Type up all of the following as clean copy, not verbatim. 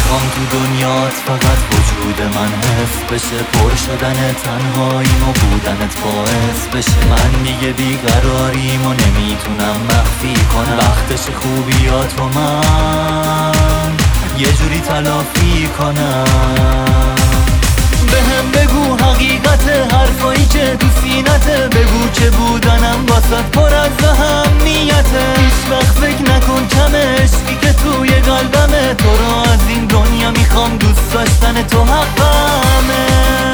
میخوام تو دنیات فقط وجود من حس بشه، پر شدن تنهاییم و بودنت باعث بشه. من دیگه بیقراریم و نمیتونم مخفی کنم وقتش خوبیات و من یه جوری تلافی کنم. بهم بگو حقیقت حرفایی که تو سینته، بگو که بودنم واسط پر از اهمیته. هیچ وقت فکر نکن کم عشقی که توی قلبمه، تو رو از این دنیا میخوام، دوست داشتن تو حقمه.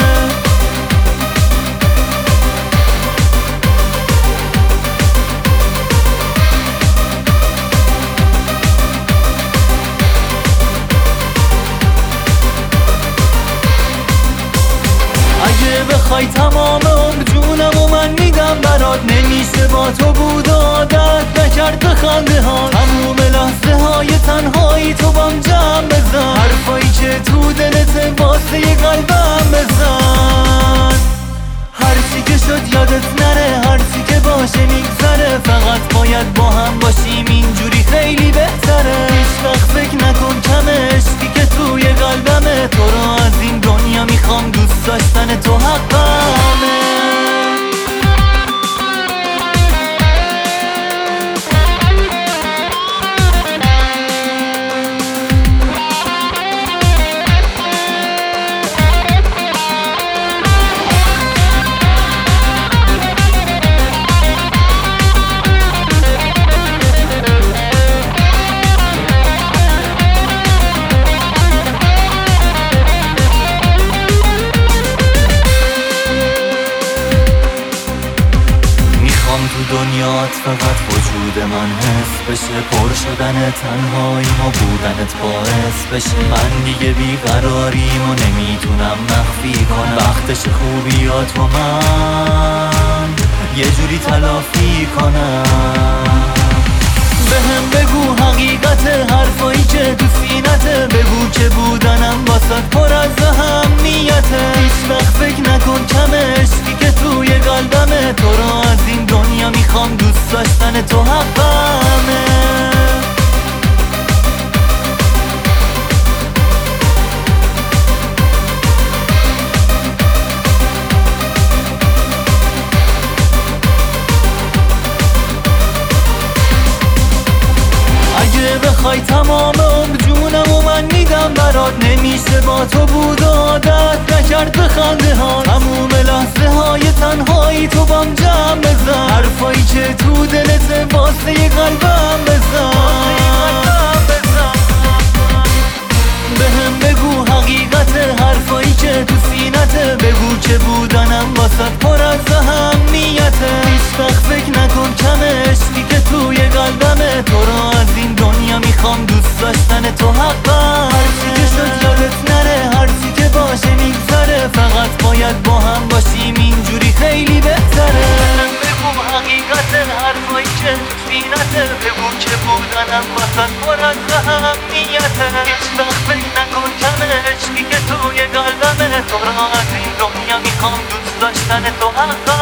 اگه بخوای تمام عمر جونم و من میدم برات، نمیشه با تو بود و عادت نکرد به خنده ها. تموم لحظه های تنهایی تو بام جمع بزن، حرفایی که تو دلت واسه قلبم بزن. هرچی که شد یادت نره، هرچی که باشه میگذره، فقط باید با هم باشیم اینجوری خیلی بهتره. هیچ وقت فکر نکن کم عشقی که توی قلبمه، تو رو از این دنیا میخوام، دوست داشتن تو حقمه. تو دنیات فقط وجود من حس بشه، پر شدن تنهاییم و بودنت باعث بشه. من دیگه بیقراریم و نمیتونم مخفی کنم وقتش خوبیات و من یه جوری تلافی کنم. بهم بگو حقیقت حرفایی که تو سینته، بگو که بودنم واسط پر از اهمیته. هیچ وقت فکر نکن کم عشقی که توی قلبمه، تو رو از این دنیا میخوام، دوست داشتن تو حقمه. اگه بخوای تمام عمر جونم و من میدم برات، نمیشه با تو بود و عادت نکرد به خنده ها. تموم لحظه های تنهایی تو بام جمع بزن، حرفایی که تو دلت واسه قلبم بزن. بهم بگو حقیقت حرفایی که تو سینته، بگو که بودنم واسط پر از اهمیته. هیچ وقت فکر نکن کم عشقی که توی قلبمه، تو رو از این دنیا میخوام، دوست داشتن تو حقم. هرچی که شد یادت نره، هرچی که باشه میگذره، فقط باید با هم باشیم اینجوری خیلی بهتره. بگو حقیقت حرفایی که تو سینته، بگو که بودنم واسط پر از اهمیته. هیچ وقت فکر نکن کم عشقی که توی قلبمه، تو رو از این دنیا میخوام، دوست داشتن تو حقم.